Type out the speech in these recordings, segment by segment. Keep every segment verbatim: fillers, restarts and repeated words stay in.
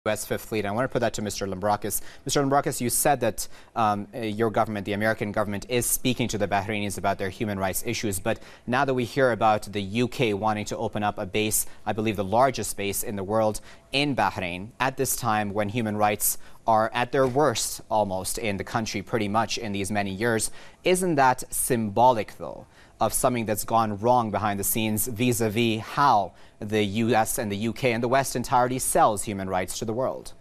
U S Fifth Fleet. I want to put that to Mister Lambrakis. Mister Lambrakis, you said that um, your government, the American government, is speaking to the Bahrainis about their human rights issues. But now that we hear about the U K wanting to open up a base, I believe the largest base in the world in Bahrain, at this time when human rights are at their worst almost in the country pretty much in these many years, isn't that symbolic, though, of something that's gone wrong behind the scenes vis-a-vis how the U S and the U K and the West entirely sells human rights to the world?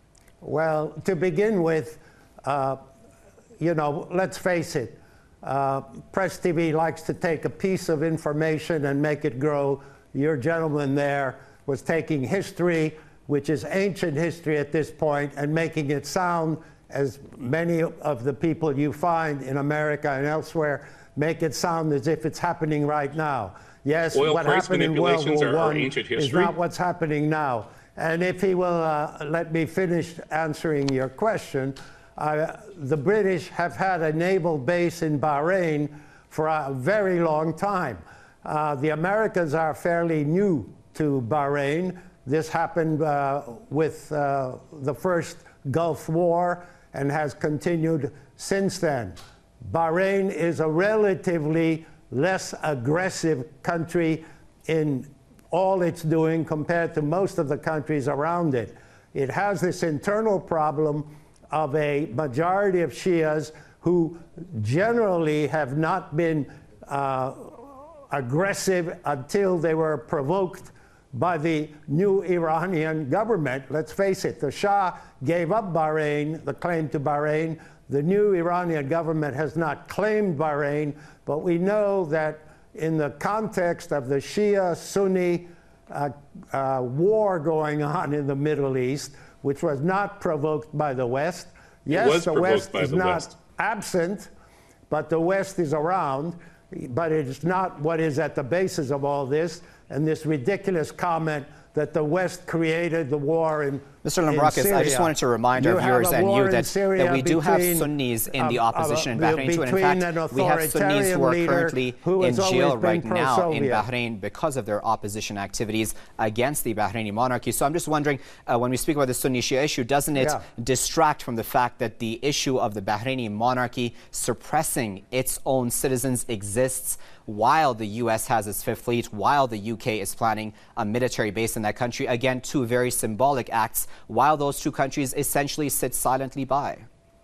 Well, to begin with, uh, you know, let's face it, uh, Press T V likes to take a piece of information and make it grow. Your gentleman there was taking history, which is ancient history at this point, and making it sound, as many of the people you find in America and elsewhere make it sound as if it's happening right now. Yes, Oil what price happened in World War are, are One ancient history. is not what's happening now. And if he will uh, let me finish answering your question, uh, the British have had a naval base in Bahrain for a very long time. Uh, the Americans are fairly new to Bahrain. This happened uh, with uh, the first Gulf War and has continued since then. Bahrain is a relatively less aggressive country in all it's doing compared to most of the countries around it. It has this internal problem of a majority of Shias who generally have not been uh, aggressive until they were provoked by the new Iranian government. Let's face it, the Shah gave up Bahrain, the claim to Bahrain. The new Iranian government has not claimed Bahrain, but we know that in the context of the Shia-Sunni uh, uh, war going on in the Middle East, which was not provoked by the West. Yes, the West is not absent, but the West is around, but it's not what is at the basis of all this, and this ridiculous comment that the West created the war in Mister Lambrakis, I just wanted to remind our viewers and you that, that we do have Sunnis in the opposition in Bahrain too. And in fact, we have Sunnis who are currently in jail right now in Bahrain because of their opposition activities against the Bahraini monarchy. So I'm just wondering, uh, when we speak about the Sunni-Shia issue, doesn't it yeah. distract from the fact that the issue of the Bahraini monarchy suppressing its own citizens exists while the U S has its Fifth Fleet, while the U K is planning a military base in that country? Again, two very symbolic acts, while those two countries essentially sit silently by.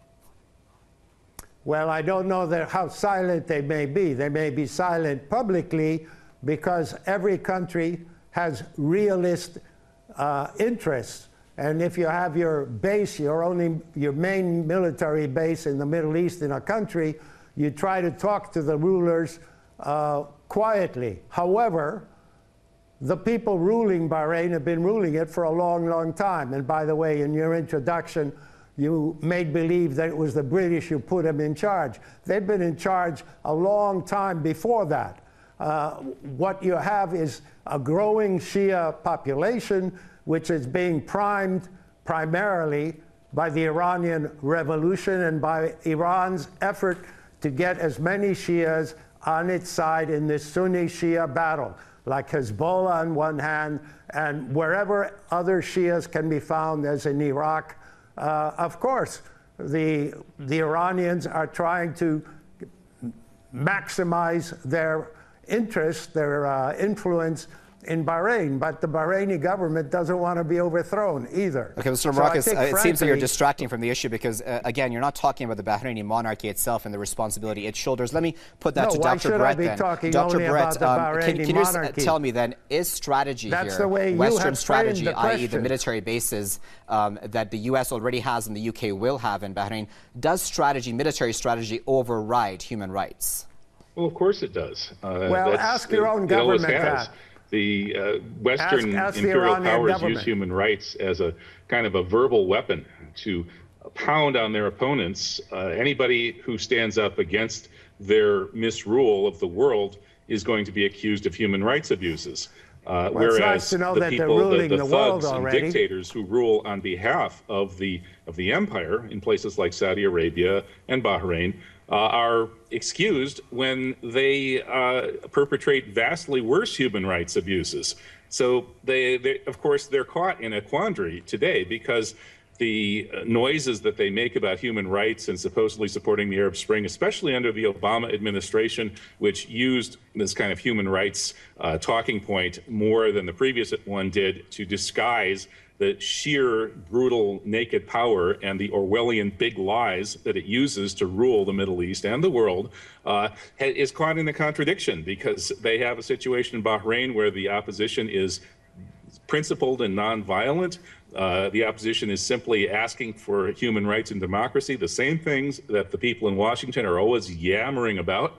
Well, I don't know that how silent they may be. They may be silent publicly because every country has realist uh, interests. And if you have your base, your only, your main military base in the Middle East in a country, you try to talk to the rulers uh, quietly. However, the people ruling Bahrain have been ruling it for a long, long time. And by the way, in your introduction, you made believe that it was the British who put them in charge. They've been in charge a long time before that. Uh, what you have is a growing Shia population, which is being primed primarily by the Iranian Revolution and by Iran's effort to get as many Shias on its side in this Sunni-Shia battle, like Hezbollah on one hand, and wherever other Shias can be found, as in Iraq. Uh, of course, the, the Iranians are trying to maximize their interest, their uh, influence in Bahrain, but the Bahraini government doesn't want to be overthrown either. Okay, Mister Lambrakis, so uh, it seems that you're distracting from the issue because, uh, again, you're not talking about the Bahraini monarchy itself and the responsibility it shoulders. Let me put that no, to Doctor Brett then. Doctor Brett, um, can, can you just uh, tell me then, is strategy That's here, the way Western you strategy, the that is the military bases um, that the U S already has and the U K will have in Bahrain, does strategy, military strategy, override human rights? Well, of course it does. Uh, well, ask your own government that. The uh, Western ask, ask imperial the powers government. use human rights as a kind of a verbal weapon to pound on their opponents. Uh, anybody who stands up against their misrule of the world is going to be accused of human rights abuses. Uh, well, whereas nice to know the that people, the, the, the thugs and already. dictators who rule on behalf of the of the empire in places like Saudi Arabia and Bahrain uh, are excused when they uh, perpetrate vastly worse human rights abuses. So they, they, of course, they're caught in a quandary today because the noises that they make about human rights and supposedly supporting the Arab Spring, especially under the Obama administration, which used this kind of human rights uh, talking point more than the previous one did to disguise the sheer, brutal, naked power and the Orwellian big lies that it uses to rule the Middle East and the world, uh, is caught in a contradiction because they have a situation in Bahrain where the opposition is principled and nonviolent. Uh, the opposition is simply asking for human rights and democracy, the same things that the people in Washington are always yammering about.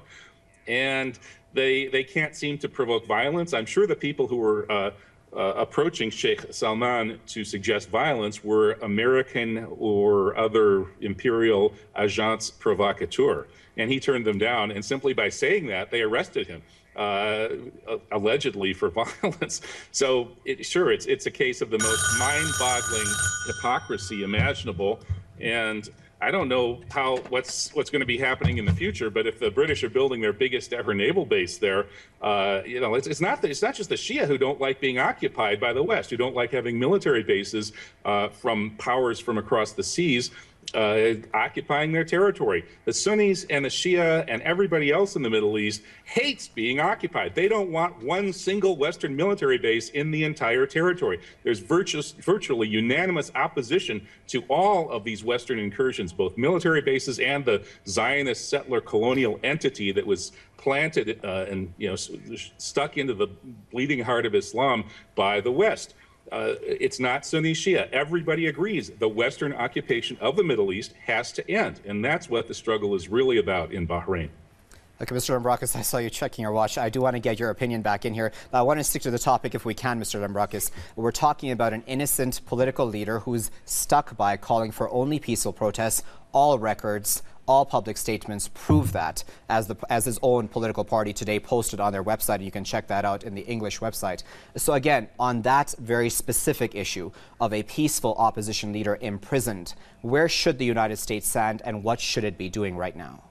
And they they can't seem to provoke violence. I'm sure the people who were uh, uh, approaching Sheikh Salman to suggest violence were American or other imperial agents provocateurs. And he turned them down. And simply by saying that, they arrested him. Uh, allegedly for violence. So it, sure, it's it's a case of the most mind-boggling hypocrisy imaginable. And I don't know how what's what's going to be happening in the future. But if the British are building their biggest ever naval base there, uh, you know, it's, it's not it's not just the Shia who don't like being occupied by the West, who don't like having military bases uh, from powers from across the seas. Uh, occupying their territory. The Sunnis and the Shia and everybody else in the Middle East hates being occupied. They don't want one single Western military base in the entire territory. There's virtuous, virtually unanimous opposition to all of these Western incursions, both military bases and the Zionist settler colonial entity that was planted uh, and you know stuck into the bleeding heart of Islam by the West. Uh, it's not Sunni Shia. Everybody agrees the Western occupation of the Middle East has to end. And that's what the struggle is really about in Bahrain. Okay, Mister Lambrakis, I saw you checking your watch. I do want to get your opinion back in here. But I want to stick to the topic if we can, Mister Lambrakis. We're talking about an innocent political leader who's stuck by calling for only peaceful protests. All records, all public statements prove that, as the as his own political party today posted on their website. And you can check that out in the English website. So again, on that very specific issue of a peaceful opposition leader imprisoned, where should the United States stand and what should it be doing right now?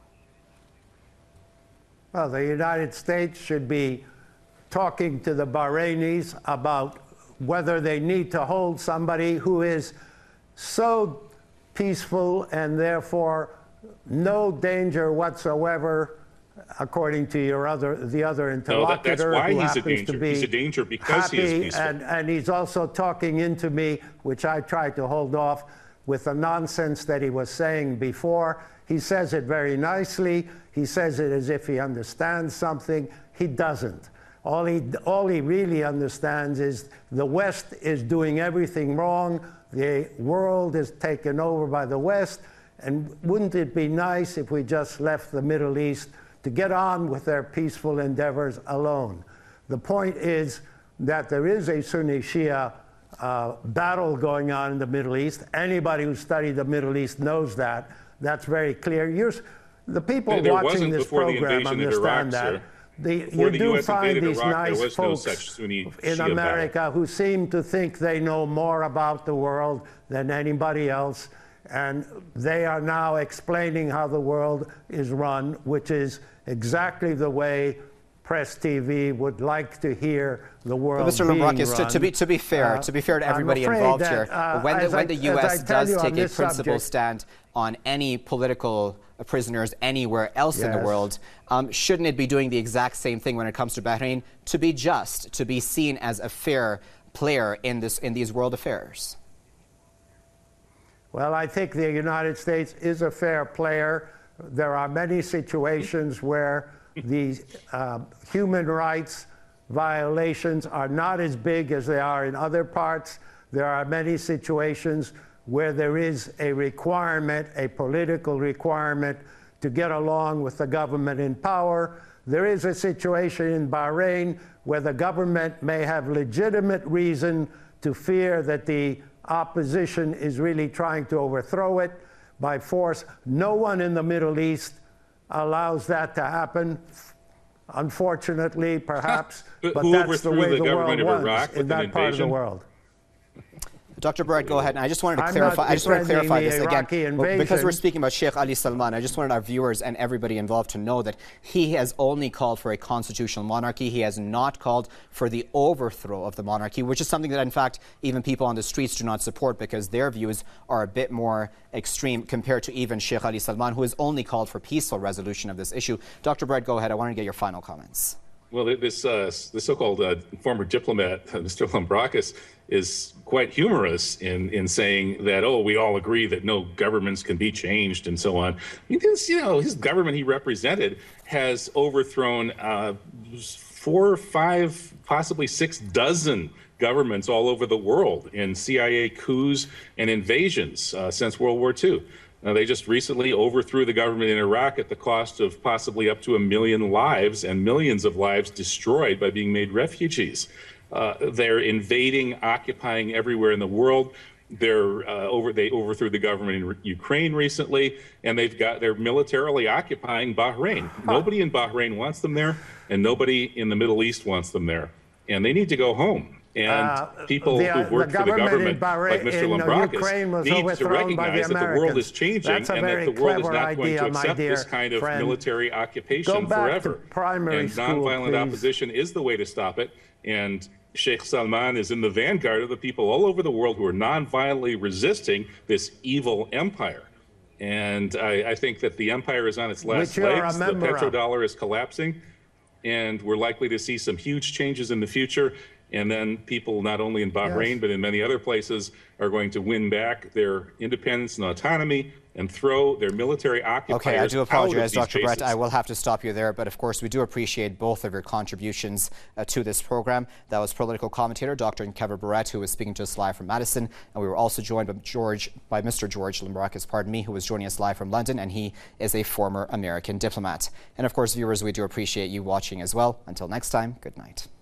Well, the United States should be talking to the Bahrainis about whether they need to hold somebody who is so peaceful and therefore no danger whatsoever, according to your other the other interlocutor. No, that, that's why who he's a danger. To be he's a danger because happy, he is peaceful. And, and he's also talking into me, which I tried to hold off, with the nonsense that he was saying before. He says it very nicely. He says it as if he understands something. He doesn't. All he, all he really understands is the West is doing everything wrong. The world is taken over by the West. And wouldn't it be nice if we just left the Middle East to get on with their peaceful endeavors alone? The point is that there is a Sunni-Shia uh, battle going on in the Middle East. Anybody who studied the Middle East knows that. That's very clear. You're, the people there watching this program understand that. Iraq, the, you the do U S find these Iraq, nice folks no Sunni in America battle. who seem to think they know more about the world than anybody else. And they are now explaining how the world is run, which is exactly the way Press T V would like to hear the world Mister being Lambrakis, run. To, to be to be fair, uh, to be fair to everybody involved that, here, uh, when the when I, the U S does take a principled subject, stand on any political prisoners anywhere else yes. in the world, um, shouldn't it be doing the exact same thing when it comes to Bahrain? To be just, to be seen as a fair player in this in these world affairs. Well, I think the United States is a fair player. There are many situations where the uh, human rights violations are not as big as they are in other parts. There are many situations where there is a requirement, a political requirement, to get along with the government in power. There is a situation in Bahrain where the government may have legitimate reason to fear that the opposition is really trying to overthrow it by force. No one in the Middle East allows that to happen, unfortunately, perhaps, but but that's the way the, the world runs in that part of the world. Doctor Barrett, go ahead. And I just wanted to I'm clarify. I just want to clarify this again invasion. Because we're speaking about Sheikh Ali Salman. I just wanted our viewers and everybody involved to know that he has only called for a constitutional monarchy. He has not called for the overthrow of the monarchy, which is something that, in fact, even people on the streets do not support because their views are a bit more extreme compared to even Sheikh Ali Salman, who has only called for peaceful resolution of this issue. Doctor Barrett, go ahead. I want to get your final comments. Well, this uh, this so-called uh, former diplomat, uh, Mister Lambrakis, is quite humorous in in saying that, oh, we all agree that no governments can be changed and so on. I mean, this, you know, his government he represented has overthrown uh, four, five, possibly six dozen governments all over the world in C I A coups and invasions uh, since World War Two. Now, they just recently overthrew the government in Iraq at the cost of possibly up to a million lives and millions of lives destroyed by being made refugees. Uh, they're invading, occupying everywhere in the world. They're uh, over. They overthrew the government in Ukraine recently, and they've got they're militarily occupying Bahrain. Huh. Nobody in Bahrain wants them there, and nobody in the Middle East wants them there, and they need to go home. And uh, people the, who work the for the government, Bahrain, like Mister Lambrakis, need to recognize that the world is changing and that the world is not idea, going to accept this kind of friend. military occupation forever. And school, nonviolent please. opposition is the way to stop it. And Sheikh Salman is in the vanguard of the people all over the world who are nonviolently resisting this evil empire. And I, I think that the empire is on its last legs. The petrodollar is collapsing, and we're likely to see some huge changes in the future. And then people, not only in Bahrain, yes. but in many other places, are going to win back their independence and autonomy and throw their military occupiers Okay, I do apologize, Doctor Brett. I will have to stop you there. But of course, we do appreciate both of your contributions uh, to this program. That was political commentator Doctor Kevin Barrett, who was speaking to us live from Madison. And we were also joined by George, by Mister George Lambrakis, pardon me, who was joining us live from London. And he is a former American diplomat. And of course, viewers, we do appreciate you watching as well. Until next time, good night.